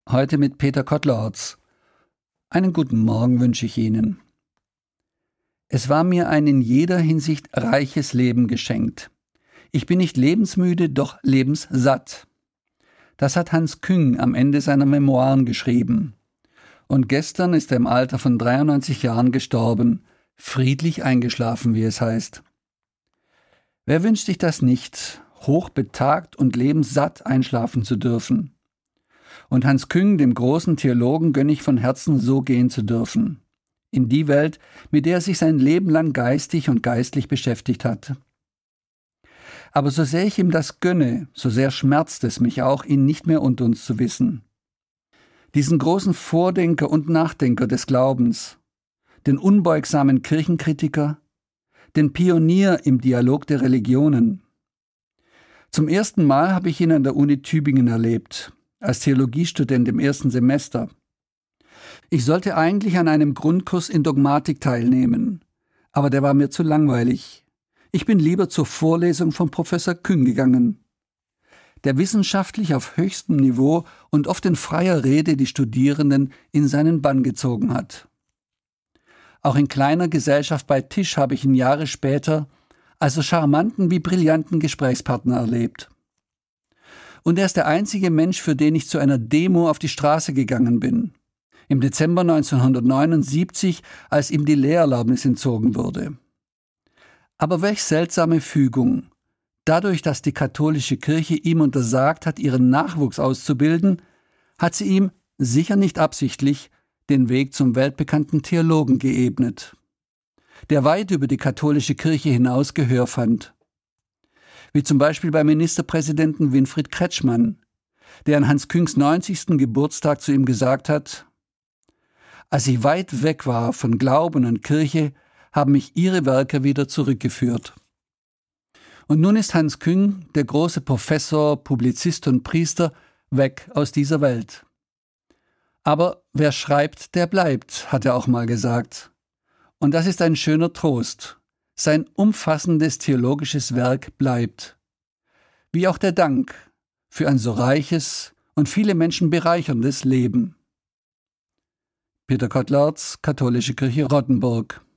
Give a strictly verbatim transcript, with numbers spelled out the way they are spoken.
Heute mit Peter Kottlaerts. Einen guten Morgen wünsche ich Ihnen. Es war mir ein in jeder Hinsicht reiches Leben geschenkt. Ich bin nicht lebensmüde, doch lebenssatt. Das hat Hans Küng am Ende seiner Memoiren geschrieben. Und gestern ist er im Alter von dreiundneunzig Jahren gestorben, friedlich eingeschlafen, wie es heißt. Wer wünscht sich das nicht, hochbetagt und lebenssatt einschlafen zu dürfen? Und Hans Küng, dem großen Theologen, gönne ich von Herzen, so gehen zu dürfen. In die Welt, mit der er sich sein Leben lang geistig und geistlich beschäftigt hat. Aber so sehr ich ihm das gönne, so sehr schmerzt es mich auch, ihn nicht mehr unter uns zu wissen. Diesen großen Vordenker und Nachdenker des Glaubens, den unbeugsamen Kirchenkritiker, den Pionier im Dialog der Religionen. Zum ersten Mal habe ich ihn an der Uni Tübingen erlebt, als Theologiestudent im ersten Semester. Ich sollte eigentlich an einem Grundkurs in Dogmatik teilnehmen, aber der war mir zu langweilig. Ich bin lieber zur Vorlesung von Professor Küng gegangen, der wissenschaftlich auf höchstem Niveau und oft in freier Rede die Studierenden in seinen Bann gezogen hat. Auch in kleiner Gesellschaft bei Tisch habe ich ihn Jahre später als so charmanten wie brillanten Gesprächspartner erlebt. Und er ist der einzige Mensch, für den ich zu einer Demo auf die Straße gegangen bin. Im Dezember neunzehnhundertneunundsiebzig, als ihm die Lehrerlaubnis entzogen wurde. Aber welch seltsame Fügung. Dadurch, dass die katholische Kirche ihm untersagt hat, ihren Nachwuchs auszubilden, hat sie ihm, sicher nicht absichtlich, den Weg zum weltbekannten Theologen geebnet, der weit über die katholische Kirche hinaus Gehör fand. Wie zum Beispiel beim Ministerpräsidenten Winfried Kretschmann, der an Hans Küngs neunzigsten Geburtstag zu ihm gesagt hat: Als ich weit weg war von Glauben und Kirche, haben mich ihre Werke wieder zurückgeführt. Und nun ist Hans Küng, der große Professor, Publizist und Priester, weg aus dieser Welt. Aber wer schreibt, der bleibt, hat er auch mal gesagt. Und das ist ein schöner Trost. Sein umfassendes theologisches Werk bleibt. Wie auch der Dank für ein so reiches und viele Menschen bereicherndes Leben. Peter Kottlaerts, Katholische Kirche Rottenburg.